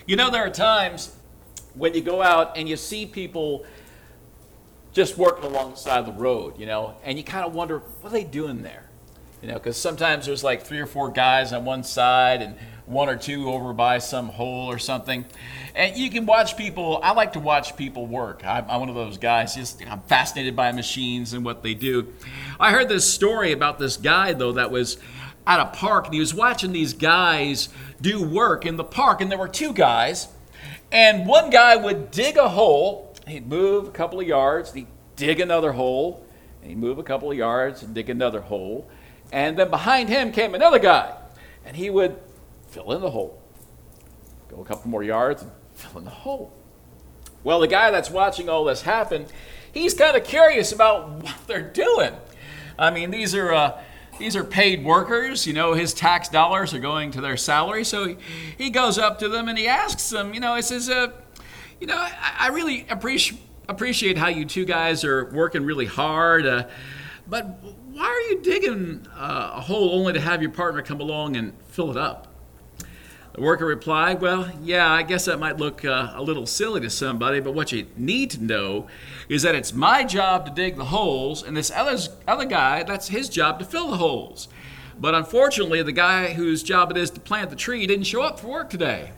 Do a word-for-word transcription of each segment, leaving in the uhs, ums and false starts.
You know, there are times when you go out and you see people just working alongside the road, you know, and you kind of wonder, what are they doing there? You know, because sometimes there's like three or four guys on one side and one or two over by some hole or something. And you can watch people, I like to watch people work. I'm, I'm one of those guys, just I'm fascinated by machines and what they do. I heard this story about this guy, though, that was at a park, and he was watching these guys do work in the park, and there were two guys, and one guy would dig a hole, he'd move a couple of yards, he'd dig another hole, and he'd move a couple of yards and dig another hole, and then behind him came another guy, and he would fill in the hole, go a couple more yards and fill in the hole. Well, the guy that's watching all this happen, he's kind of curious about what they're doing. I mean, these are uh, these are paid workers. You know, his tax dollars are going to their salary. So he, he goes up to them and he asks them, you know, he says, uh, you know, I, I really appreciate appreciate how you two guys are working really hard, uh, but why are you digging uh, a hole only to have your partner come along and fill it up? The worker replied, well, yeah, I guess that might look uh, a little silly to somebody, but what you need to know is that it's my job to dig the holes, and this other, other guy, that's his job to fill the holes. But unfortunately, the guy whose job it is to plant the tree didn't show up for work today.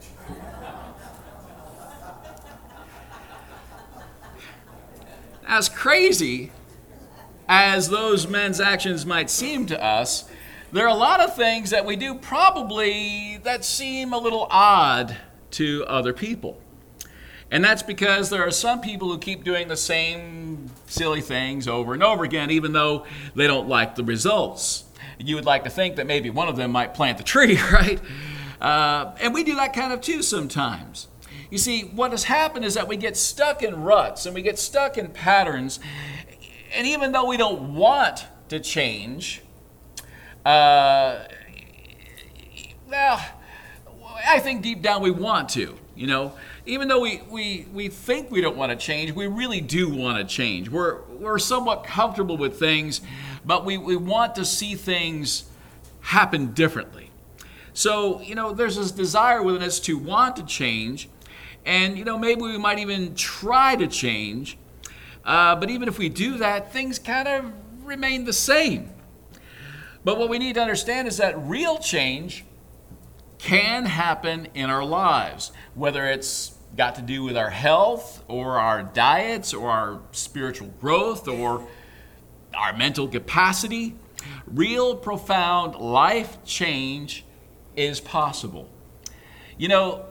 As crazy as those men's actions might seem to us, there are a lot of things that we do probably that seem a little odd to other people. And that's because there are some people who keep doing the same silly things over and over again, even though they don't like the results. You would like to think that maybe one of them might plant the tree, right? Uh, and we do that kind of too sometimes. You see, what has happened is that we get stuck in ruts and we get stuck in patterns. And even though we don't want to change, Uh, well, I think deep down we want to, you know. Even though we, we, we think we don't want to change, we really do want to change. We're, we're somewhat comfortable with things, but we, we want to see things happen differently. So, you know, there's this desire within us to want to change, and, you know, maybe we might even try to change, uh, but even if we do that, things kind of remain the same. But what we need to understand is that real change can happen in our lives, whether it's got to do with our health or our diets or our spiritual growth or our mental capacity. Real profound life change is possible. You know,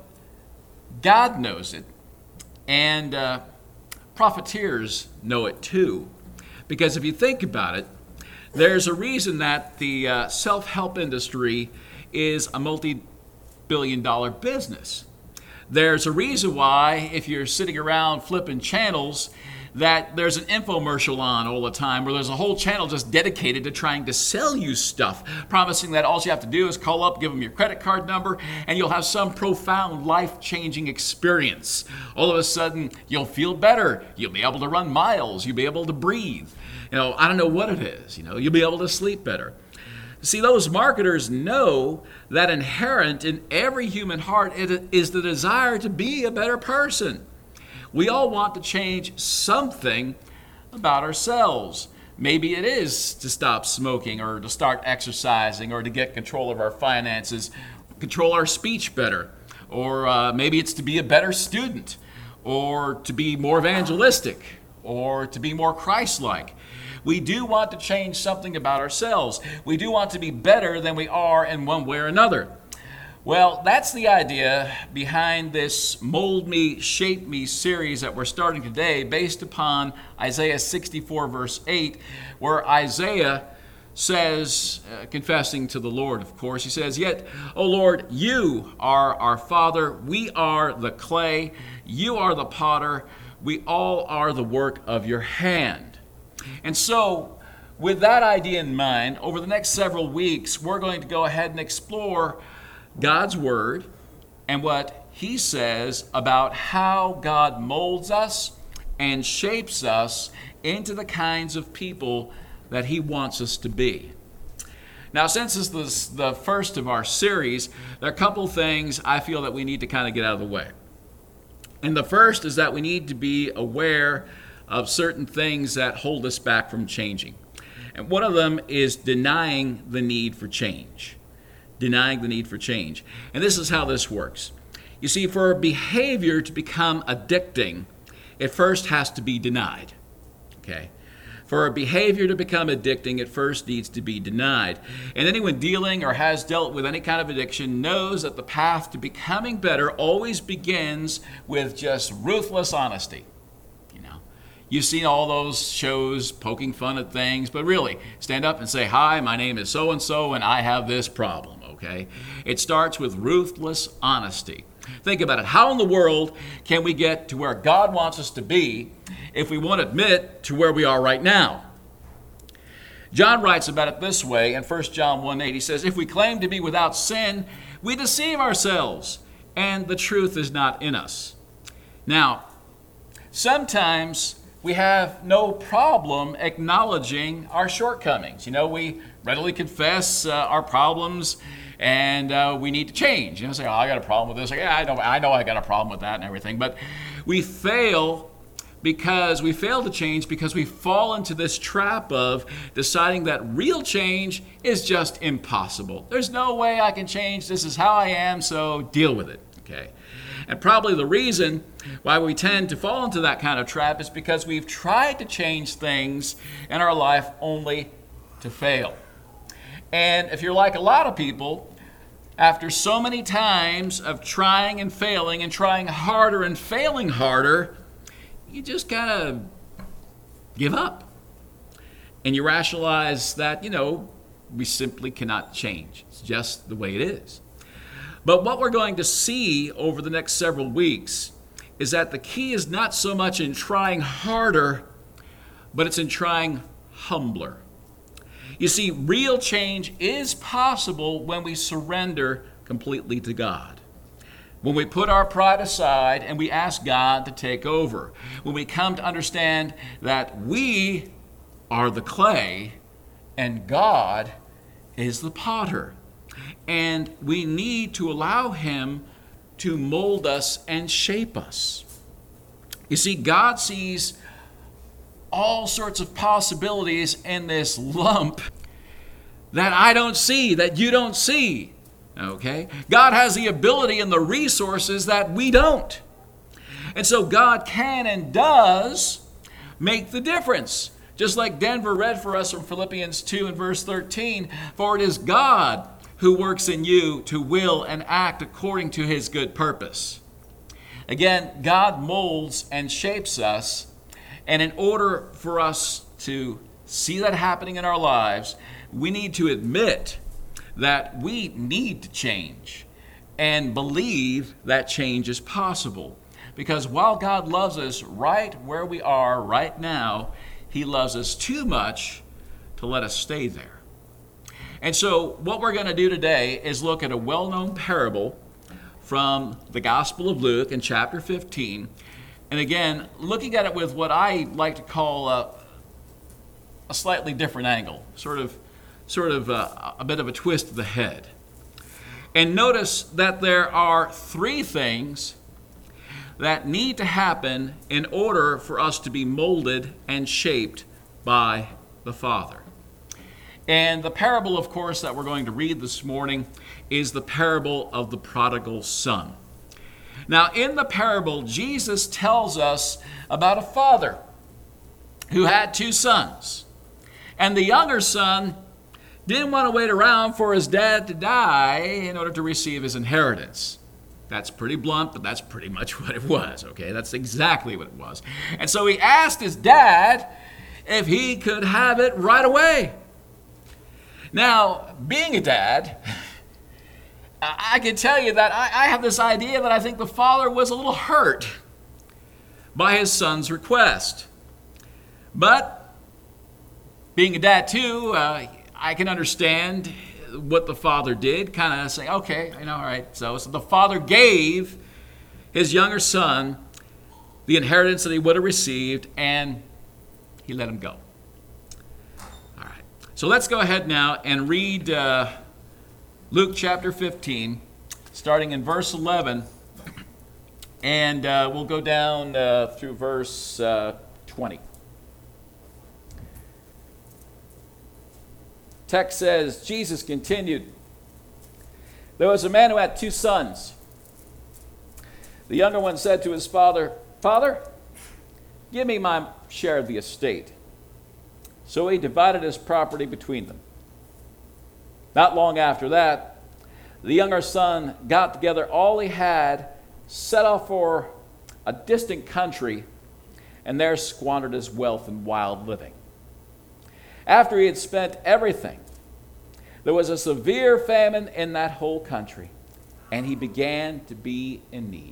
God knows it, and uh, profiteers know it too. Because if you think about it, there's a reason that the uh, self-help industry is a multi-billion dollar business. There's a reason why, if you're sitting around flipping channels, that there's an infomercial on all the time, where there's a whole channel just dedicated to trying to sell you stuff, promising that all you have to do is call up, give them your credit card number, and you'll have some profound life-changing experience. All of a sudden, you'll feel better. You'll be able to run miles. You'll be able to breathe. You know, I don't know what it is. You know, you'll be able to sleep better. See, those marketers know that inherent in every human heart is the desire to be a better person. We all want to change something about ourselves. Maybe it is to stop smoking or to start exercising or to get control of our finances, control our speech better. Or uh, maybe it's to be a better student or to be more evangelistic or to be more Christ-like. We do want to change something about ourselves. We do want to be better than we are in one way or another. Well, that's the idea behind this Mold Me, Shape Me series that we're starting today, based upon Isaiah sixty-four, verse eight, where Isaiah says, uh, confessing to the Lord, of course, he says, "Yet, O Lord, you are our Father. We are the clay. You are the potter. We all are the work of your hand." And so, with that idea in mind, over the next several weeks, we're going to go ahead and explore God's Word and what He says about how God molds us and shapes us into the kinds of people that He wants us to be. Now, since this is the first of our series, there are a couple things I feel that we need to kind of get out of the way. And the first is that we need to be aware of certain things that hold us back from changing. And one of them is denying the need for change. Denying the need for change. And this is how this works. You see, for a behavior to become addicting, it first has to be denied. Okay? For a behavior to become addicting, it first needs to be denied. And anyone dealing or has dealt with any kind of addiction knows that the path to becoming better always begins with just ruthless honesty. You know, you've seen all those shows poking fun at things, but really, stand up and say, "Hi, my name is so-and-so, and I have this problem," okay? It starts with ruthless honesty. Think about it. How in the world can we get to where God wants us to be if we won't admit to where we are right now? John writes about it this way in First John one eight. He says, "If we claim to be without sin, we deceive ourselves, and the truth is not in us." Now, sometimes we have no problem acknowledging our shortcomings. You know, we readily confess uh, our problems, and uh, we need to change. You know, say, "Oh, I got a problem with this." Like, "Yeah, I know, I know, I got a problem with that," and everything. But we fail because we fail to change because we fall into this trap of deciding that real change is just impossible. There's no way I can change. This is how I am, so deal with it. Okay. And probably the reason why we tend to fall into that kind of trap is because we've tried to change things in our life only to fail. And if you're like a lot of people, after so many times of trying and failing and trying harder and failing harder, you just kind of give up. And you rationalize that, you know, we simply cannot change. It's just the way it is. But what we're going to see over the next several weeks is that the key is not so much in trying harder, but it's in trying humbler. You see, real change is possible when we surrender completely to God. When we put our pride aside and we ask God to take over. When we come to understand that we are the clay and God is the potter. And we need to allow Him to mold us and shape us. You see, God sees all sorts of possibilities in this lump that I don't see, that you don't see. Okay? God has the ability and the resources that we don't. And so God can and does make the difference. Just like Denver read for us from Philippians two and verse thirteen, "For it is God who works in you to will and act according to His good purpose." Again, God molds and shapes us, and in order for us to see that happening in our lives, we need to admit that we need to change and believe that change is possible. Because while God loves us right where we are right now, He loves us too much to let us stay there. And so what we're going to do today is look at a well-known parable from the Gospel of Luke in chapter fifteen. And again, looking at it with what I like to call a, a slightly different angle, sort of sort of a, a bit of a twist of the head. And notice that there are three things that need to happen in order for us to be molded and shaped by the Father. And the parable, of course, that we're going to read this morning is the parable of the prodigal son. Now, in the parable, Jesus tells us about a father who had two sons. And the younger son didn't want to wait around for his dad to die in order to receive his inheritance. That's pretty blunt, but that's pretty much what it was, okay? That's exactly what it was. And so he asked his dad if he could have it right away. Now, being a dad, I can tell you that I, I have this idea that I think the father was a little hurt by his son's request. But being a dad too, uh, I can understand what the father did, kind of saying, okay, you know, all right. So, so the father gave his younger son the inheritance that he would have received, and he let him go. All right. So let's go ahead now and read uh, Luke chapter fifteen, starting in verse eleven, and uh, we'll go down uh, through verse uh, twenty. Text says, Jesus continued, "There was a man who had two sons. The younger one said to his father, 'Father, give me my share of the estate.' So he divided his property between them. Not long after that, the younger son got together all he had, set off for a distant country, and there squandered his wealth in wild living. After he had spent everything, there was a severe famine in that whole country, and he began to be in need.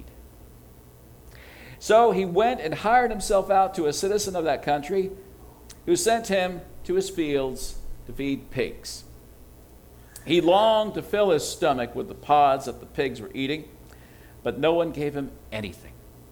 So he went and hired himself out to a citizen of that country, who sent him to his fields to feed pigs. He longed to fill his stomach with the pods that the pigs were eating, but no one gave him anything.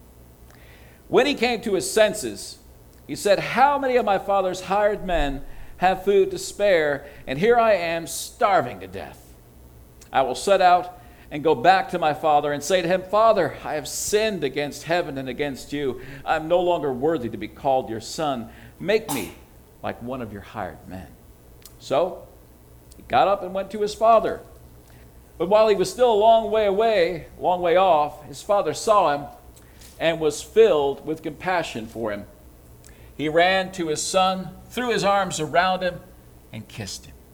When he came to his senses, he said, 'How many of my father's hired men have food to spare, and here I am starving to death? I will set out and go back to my father and say to him, Father, I have sinned against heaven and against you. I am no longer worthy to be called your son. Make me like one of your hired men.' So he got up and went to his father. But while he was still a long way away, long way off, his father saw him and was filled with compassion for him. He ran to his son, threw his arms around him, and kissed him.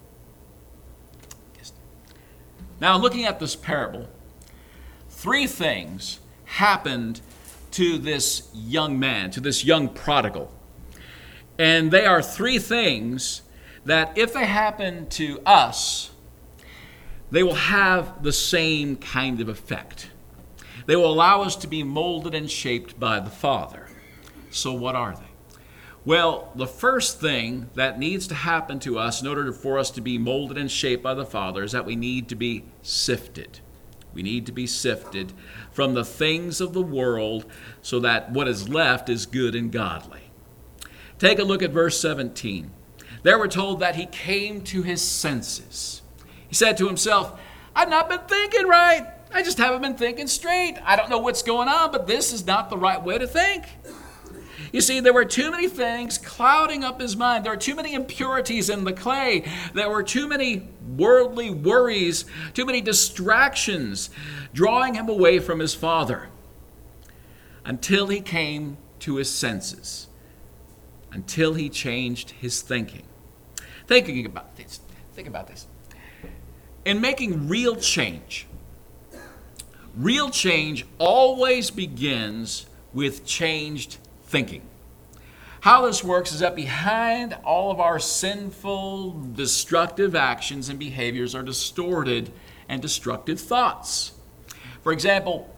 Kissed him. Now, looking at this parable, three things happened to this young man, to this young prodigal. And they are three things that, if they happen to us, they will have the same kind of effect. They will allow us to be molded and shaped by the Father. So what are they? Well, the first thing that needs to happen to us in order for us to be molded and shaped by the Father is that we need to be sifted. We need to be sifted from the things of the world so that what is left is good and godly. Take a look at verse seventeen. There we're told that he came to his senses. He said to himself, I've not been thinking right. I just haven't been thinking straight. I don't know what's going on, but this is not the right way to think. You see, there were too many things clouding up his mind. There were too many impurities in the clay. There were too many worldly worries, too many distractions drawing him away from his Father until he came to his senses, until he changed his thinking. Thinking about this. Think about this. In making real change, real change always begins with changed thinking. How this works is that behind all of our sinful, destructive actions and behaviors are distorted and destructive thoughts. For example,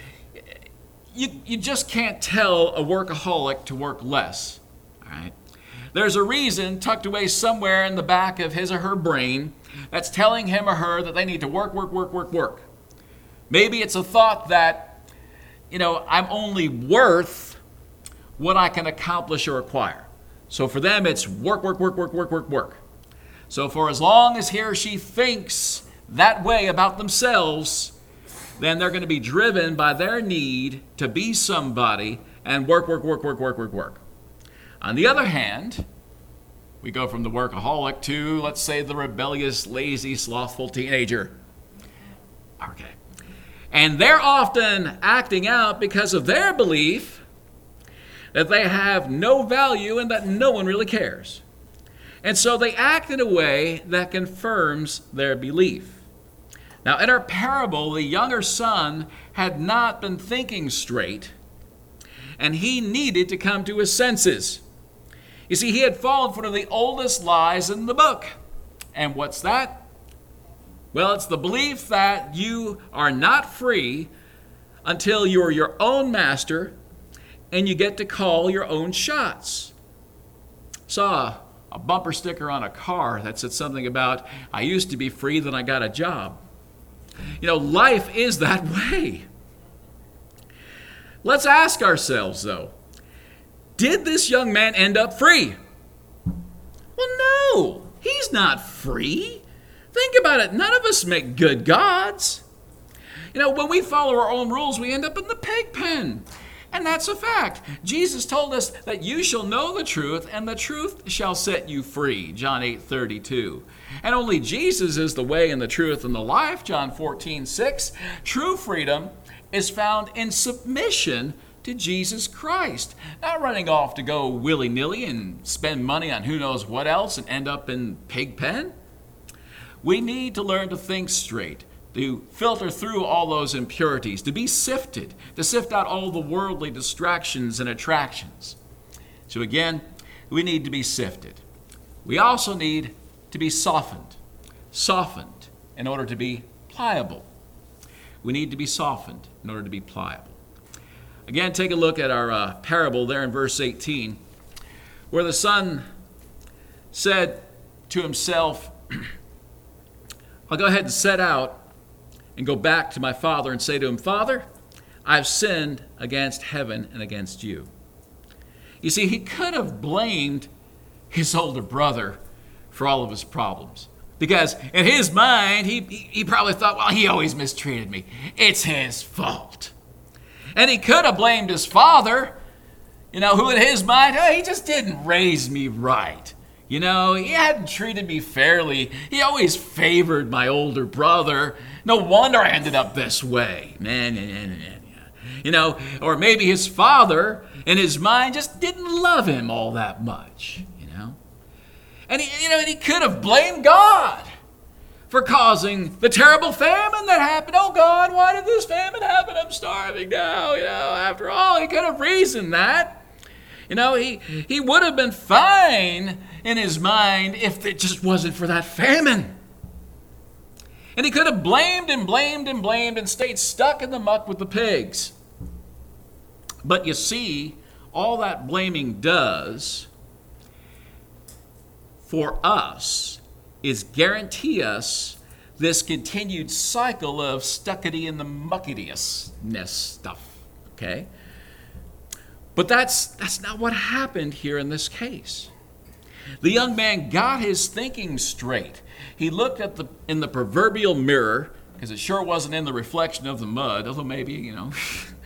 you, you just can't tell a workaholic to work less. All right? There's a reason tucked away somewhere in the back of his or her brain that's telling him or her that they need to work, work, work, work, work. Maybe it's a thought that, you know, I'm only worth what I can accomplish or acquire. So for them, it's work, work, work, work, work, work, work. So for as long as he or she thinks that way about themselves, then they're going to be driven by their need to be somebody and work, work, work, work, work, work, work. On the other hand, we go from the workaholic to, let's say, the rebellious, lazy, slothful teenager. Okay. And they're often acting out because of their belief that they have no value and that no one really cares. And so they act in a way that confirms their belief. Now, in our parable, the younger son had not been thinking straight, and he needed to come to his senses. You see, he had fallen for one of the oldest lies in the book. And what's that? Well, it's the belief that you are not free until you're your own master and you get to call your own shots. Saw a bumper sticker on a car that said something about, I used to be free, then I got a job. You know, life is that way. Let's ask ourselves, though, did this young man end up free? Well, no, he's not free. Think about it. None of us make good gods. You know, when we follow our own rules, we end up in the pig pen. And that's a fact. Jesus told us that you shall know the truth, and the truth shall set you free, John eight thirty-two. And only Jesus is the way and the truth and the life, John fourteen six. True freedom is found in submission to Jesus Christ, not running off to go willy-nilly and spend money on who knows what else and end up in pig pen. We need to learn to think straight, to filter through all those impurities, to be sifted, to sift out all the worldly distractions and attractions. So again, we need to be sifted. We also need to be softened, softened in order to be pliable. We need to be softened in order to be pliable. Again, take a look at our uh, parable there in verse eighteen, where the son said to himself, I'll go ahead and set out and go back to my father and say to him, Father, I've sinned against heaven and against you. You see, he could have blamed his older brother for all of his problems. Because in his mind, he, he probably thought, well, he always mistreated me. It's his fault. And he could have blamed his father, you know, who in his mind, oh, he just didn't raise me right. You know, he hadn't treated me fairly. He always favored my older brother. No wonder I ended up this way. Man, man, man, man. You know, or maybe his father in his mind just didn't love him all that much, you know. And he, you know, and he could have blamed God for causing the terrible famine that happened. Oh, God, why did this famine happen? I'm starving now, you know. After all, he could have reasoned that. You know, he, he would have been fine in his mind if it just wasn't for that famine. And he could have blamed and blamed and blamed and stayed stuck in the muck with the pigs. But you see, all that blaming does for us is guarantee us this continued cycle of stuckity in the muckitiousness stuff, okay? But that's that's not what happened here in this case. The young man got his thinking straight. He looked at the in the proverbial mirror, because it sure wasn't in the reflection of the mud, although maybe, you know,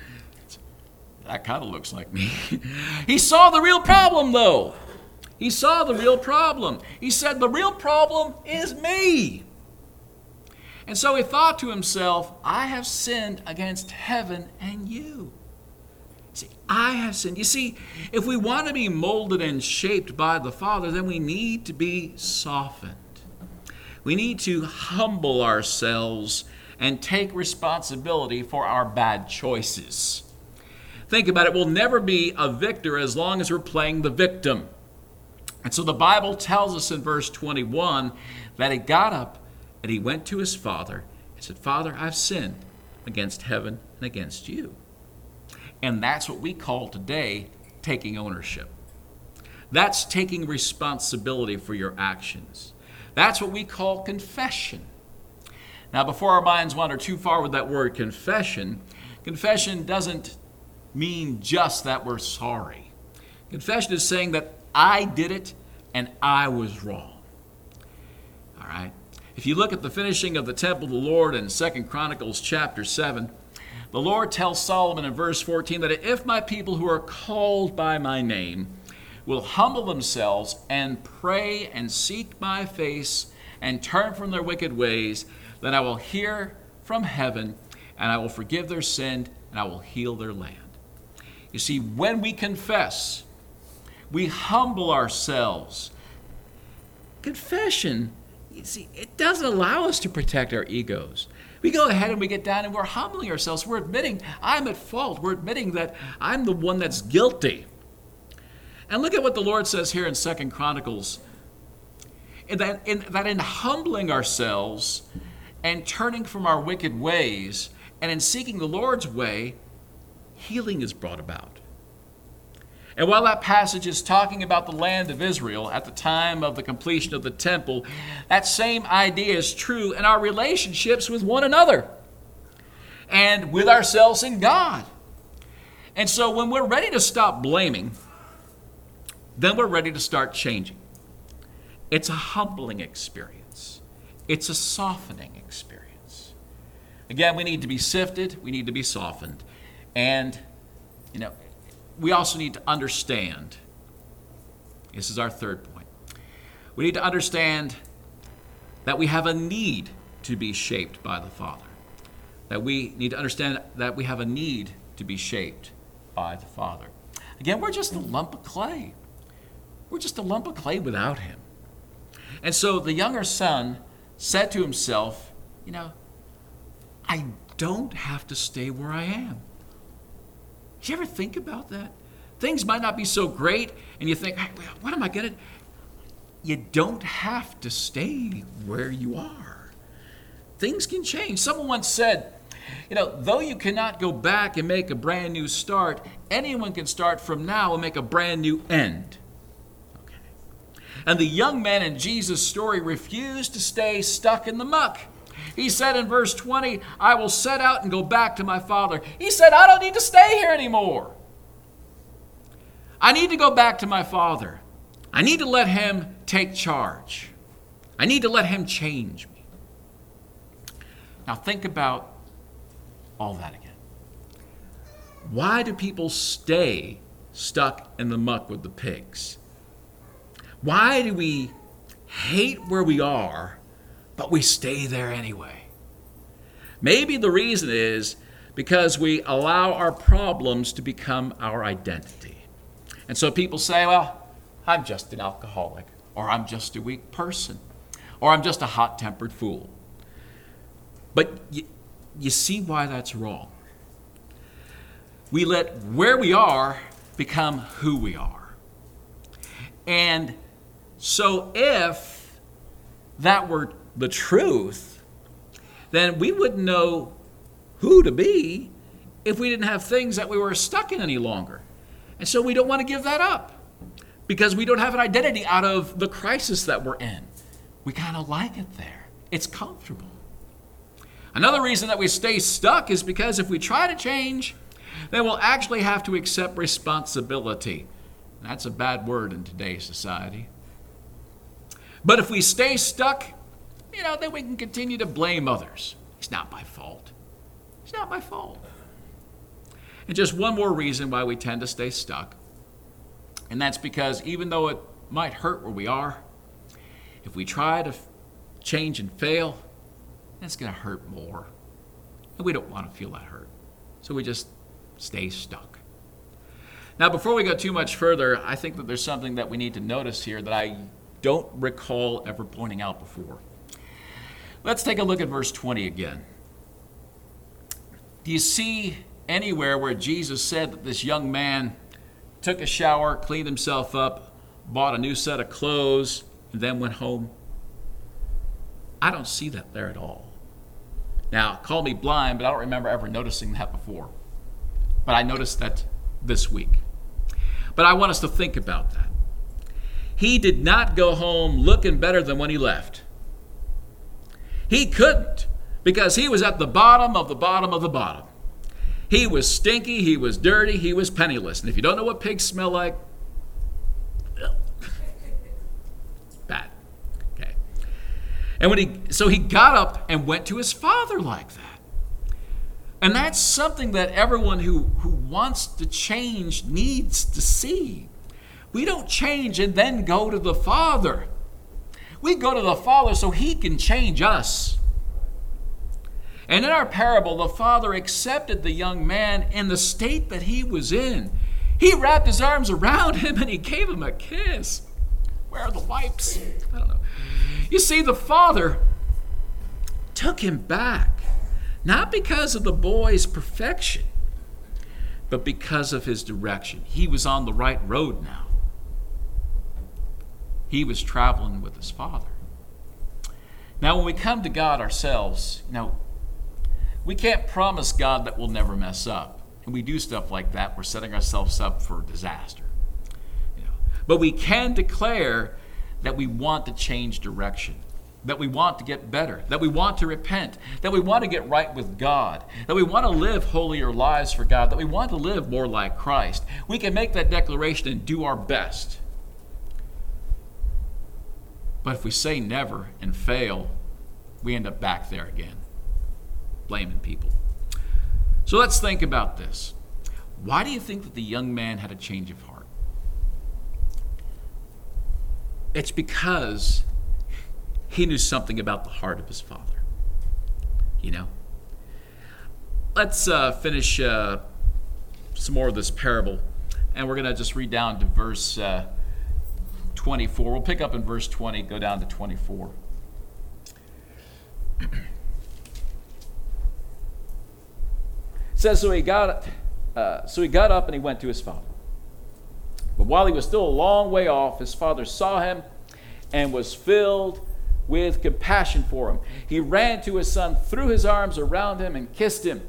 that kind of looks like me. He saw the real problem, though. He saw the real problem. He said, the real problem is me. And so he thought to himself, I have sinned against heaven and you. See, I have sinned. You see, if we want to be molded and shaped by the Father, then we need to be softened. We need to humble ourselves and take responsibility for our bad choices. Think about it. We'll never be a victor as long as we're playing the victim. And so the Bible tells us in verse twenty-one that he got up and he went to his father and said, Father, I've sinned against heaven and against you. And that's what we call today taking ownership. That's taking responsibility for your actions. That's what we call confession. Now, before our minds wander too far with that word confession, confession doesn't mean just that we're sorry. Confession is saying that I did it and I was wrong. All right? If you look at the finishing of the temple of the Lord in Second Chronicles chapter seven, the Lord tells Solomon in verse fourteen that if my people who are called by my name will humble themselves and pray and seek my face and turn from their wicked ways, then I will hear from heaven and I will forgive their sin and I will heal their land. You see, when we confess, we humble ourselves. Confession, you see, it doesn't allow us to protect our egos. We go ahead and we get down and we're humbling ourselves. We're admitting I'm at fault. We're admitting that I'm the one that's guilty. And look at what the Lord says here in Second Chronicles. In that, in, that in humbling ourselves and turning from our wicked ways and in seeking the Lord's way, healing is brought about. And while that passage is talking about the land of Israel at the time of the completion of the temple, that same idea is true in our relationships with one another and with ourselves and God. And so when we're ready to stop blaming, then we're ready to start changing. It's a humbling experience. It's a softening experience. Again, we need to be sifted. We need to be softened. And, you know, we also need to understand. This is our third point. We need to understand that we have a need to be shaped by the Father. That we need to understand that we have a need to be shaped by the Father. Again, we're just a lump of clay. We're just a lump of clay without him. And so the younger son said to himself, you know, I don't have to stay where I am. Did you ever think about that? Things might not be so great, and you think, hey, what am I going to do? You don't have to stay where you are. Things can change. Someone once said, you know, though you cannot go back and make a brand new start, anyone can start from now and make a brand new end. Okay. And the young man in Jesus' story refused to stay stuck in the muck. He said in verse twenty, I will set out and go back to my father. He said, I don't need to stay here anymore. I need to go back to my father. I need to let him take charge. I need to let him change me. Now think about all that again. Why do people stay stuck in the muck with the pigs? Why do we hate where we are, but we stay there anyway? Maybe the reason is because we allow our problems to become our identity. And so people say, well, I'm just an alcoholic, or I'm just a weak person, or I'm just a hot-tempered fool. But you, you see why that's wrong. We let where we are become who we are. And so if that were the truth, then we wouldn't know who to be if we didn't have things that we were stuck in any longer. And so we don't want to give that up because we don't have an identity out of the crisis that we're in. We kind of like it there. It's comfortable. Another reason that we stay stuck is because if we try to change, then we'll actually have to accept responsibility. That's a bad word in today's society. But if we stay stuck, you know, then we can continue to blame others. It's not my fault. It's not my fault. And just one more reason why we tend to stay stuck, and that's because even though it might hurt where we are, if we try to change and fail, it's going to hurt more. And we don't want to feel that hurt. So we just stay stuck. Now, before we go too much further, I think that there's something that we need to notice here that I don't recall ever pointing out before. Let's take a look at verse twenty again. Do you see anywhere where Jesus said that this young man took a shower, cleaned himself up, bought a new set of clothes, and then went home? I don't see that there at all. Now, call me blind, but I don't remember ever noticing that before. But I noticed that this week. But I want us to think about that. He did not go home looking better than when he left. He couldn't, because he was at the bottom of the bottom of the bottom. He was stinky, he was dirty, he was penniless. And if you don't know what pigs smell like, bad. Okay. And when he so he got up and went to his father like that. And that's something that everyone who, who wants to change needs to see. We don't change and then go to the Father. We go to the Father so he can change us. And in our parable, the father accepted the young man in the state that he was in. He wrapped his arms around him and he gave him a kiss. Where are the wipes? I don't know. You see, the father took him back, not because of the boy's perfection, but because of his direction. He was on the right road now. He was traveling with his father. Now, when we come to God ourselves, you know, we can't promise God that we'll never mess up. And we do stuff like that, we're setting ourselves up for disaster. You know. But we can declare that we want to change direction, that we want to get better, that we want to repent, that we want to get right with God, that we want to live holier lives for God, that we want to live more like Christ. We can make that declaration and do our best. But if we say never and fail, we end up back there again, blaming people. So let's think about this. Why do you think that the young man had a change of heart? It's because he knew something about the heart of his father. You know? Let's uh, finish uh, some more of this parable. And we're going to just read down to verse uh, twenty-four. We'll pick up in verse twenty, go down to twenty-four. It says, so he got uh, so he got up and he went to his father. But while he was still a long way off, his father saw him and was filled with compassion for him. He ran to his son, threw his arms around him, and kissed him.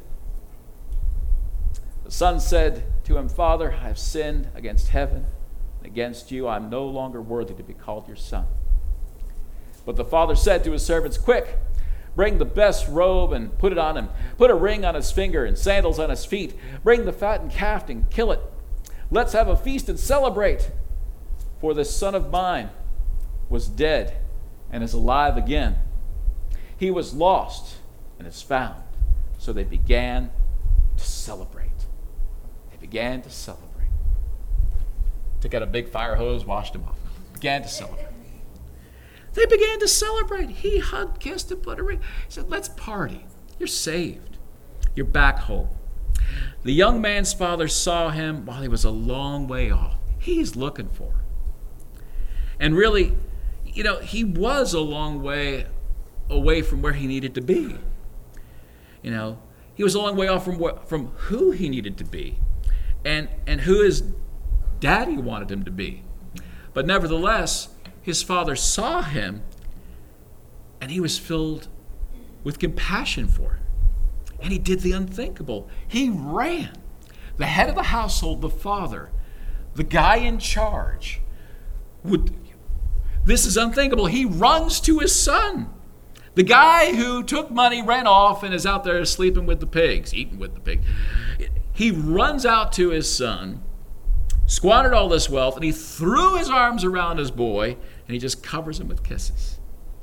The son said to him, Father, I have sinned against heaven and against you. I am no longer worthy to be called your son. But the father said to his servants, Quick, bring the best robe and put it on him. Put a ring on his finger and sandals on his feet. Bring the fattened calf and kill it. Let's have a feast and celebrate. For this son of mine was dead and is alive again. He was lost and is found. So they began to celebrate. They began to celebrate. Took out a big fire hose, washed him off. Began to celebrate. They began to celebrate. He hugged, kissed, and put a ring. He said, let's party. You're saved. You're back home. The young man's father saw him while he was a long way off. He's looking for him. And really, you know, he was a long way away from where he needed to be. You know, he was a long way off from what, from who he needed to be and, and who his daddy wanted him to be. But nevertheless, his father saw him and he was filled with compassion for him. And he did the unthinkable. He ran. The head of the household, the father, the guy in charge, would. This is unthinkable. He runs to his son. The guy who took money, ran off, and is out there sleeping with the pigs, eating with the pigs. He runs out to his son, squandered all this wealth, and he threw his arms around his boy, and he just covers him with kisses.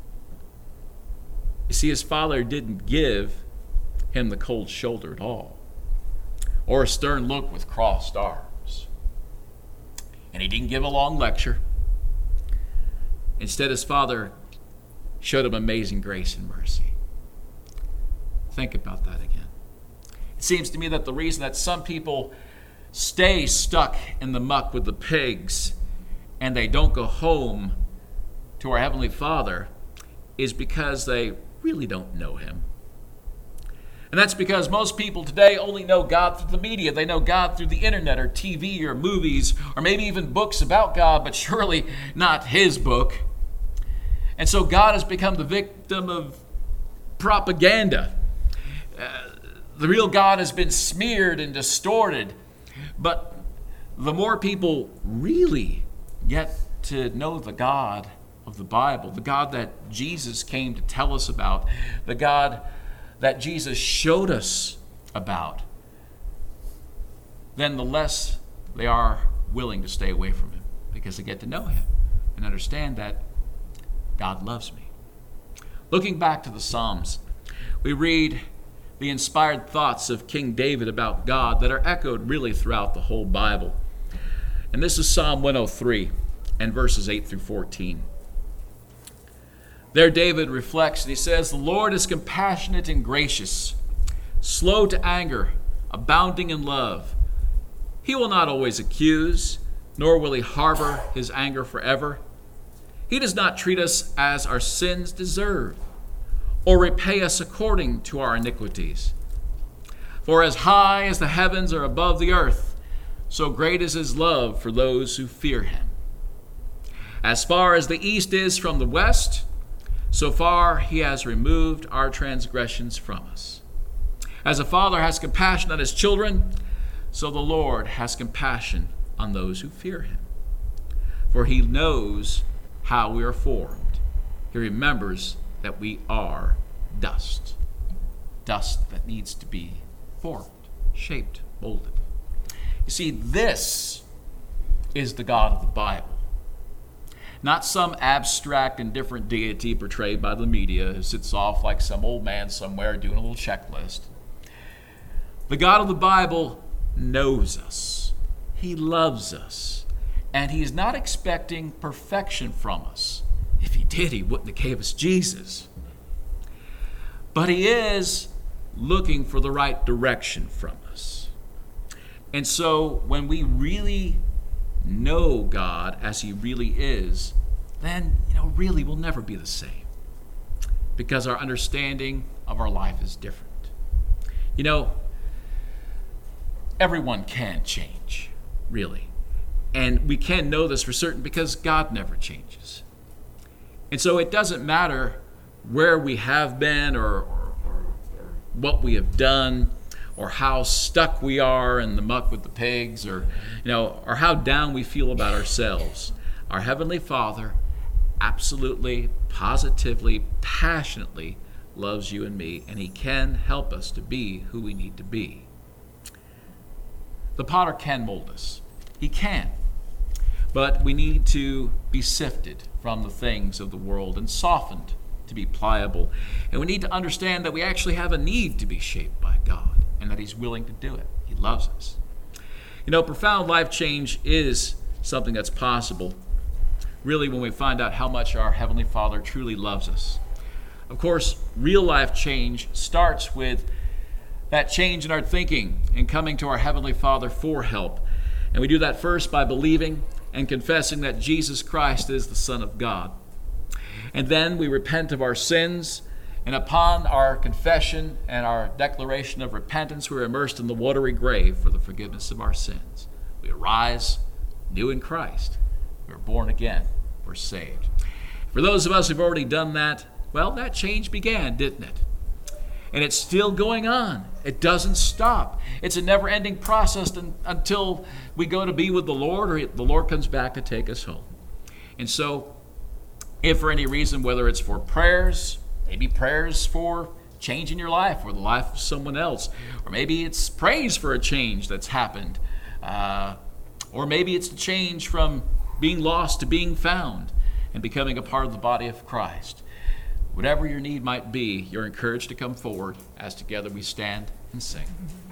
You see, his father didn't give him the cold shoulder at all, or a stern look with crossed arms. And he didn't give a long lecture. Instead, his father showed him amazing grace and mercy. Think about that again. It seems to me that the reason that some people stay stuck in the muck with the pigs and they don't go home to our Heavenly Father is because they really don't know Him. And that's because most people today only know God through the media. They know God through the internet or T V or movies or maybe even books about God, but surely not His book. And so God has become the victim of propaganda. Uh, the real God has been smeared and distorted. But the more people really get to know the God of the Bible, the God that Jesus came to tell us about, the God that Jesus showed us about, then the less they are willing to stay away from Him because they get to know Him and understand that God loves me. Looking back to the Psalms, we read the inspired thoughts of King David about God that are echoed really throughout the whole Bible. And this is Psalm one oh three and verses eight through fourteen. There David reflects and he says, the Lord is compassionate and gracious, slow to anger, abounding in love. He will not always accuse, nor will He harbor His anger forever. He does not treat us as our sins deserve, or repay us according to our iniquities. For as high as the heavens are above the earth, so great is His love for those who fear Him. As far as the east is from the west, so far He has removed our transgressions from us. As a father has compassion on his children, so the Lord has compassion on those who fear Him. For He knows how we are formed. He remembers that we are dust. Dust that needs to be formed, shaped, molded. You see, this is the God of the Bible. not some abstract and different deity portrayed by the media who sits off like some old man somewhere doing a little checklist. The God of the Bible knows us. He loves us. And he's not expecting perfection from us. If he did, he wouldn't have gave us Jesus. But he is looking for the right direction from us. And so when we really know God as he really is, then, you know, really we'll never be the same. Because our understanding of our life is different. You know, everyone can change, really. And we can know this for certain because God never changes. And so it doesn't matter where we have been or, or, or, or what we have done or how stuck we are in the muck with the pigs or, you know, or how down we feel about ourselves. Our Heavenly Father absolutely, positively, passionately loves you and me, and he can help us to be who we need to be. The potter can mold us. He can. But we need to be sifted from the things of the world and softened to be pliable. And we need to understand that we actually have a need to be shaped by God and that he's willing to do it. He loves us. You know, profound life change is something that's possible, really, when we find out how much our Heavenly Father truly loves us. Of course, real life change starts with that change in our thinking and coming to our Heavenly Father for help. And we do that first by believing and confessing that Jesus Christ is the Son of God. And then we repent of our sins, and upon our confession and our declaration of repentance, we are immersed in the watery grave for the forgiveness of our sins. We arise new in Christ. We're born again. We're saved. For those of us who've already done that, well, that change began, didn't it? And it's still going on. It doesn't stop. It's a never-ending process until we go to be with the Lord or the Lord comes back to take us home. And so, if for any reason, whether it's for prayers, maybe prayers for change in your life or the life of someone else, or maybe it's praise for a change that's happened, uh, or maybe it's a change from being lost to being found and becoming a part of the body of Christ. Whatever your need might be, you're encouraged to come forward as together we stand and sing.